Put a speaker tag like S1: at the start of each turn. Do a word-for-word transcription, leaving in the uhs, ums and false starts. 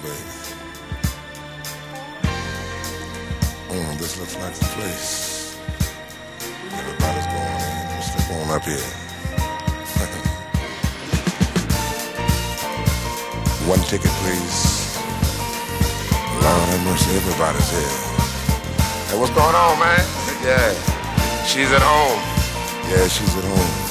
S1: baby. Mm, this looks like the place. Everybody's going in. Let's step on up here. One ticket, please. Lord have mercy, everybody's here. Hey, what's going on, man? Yeah, she's at home. Yeah, she's at home.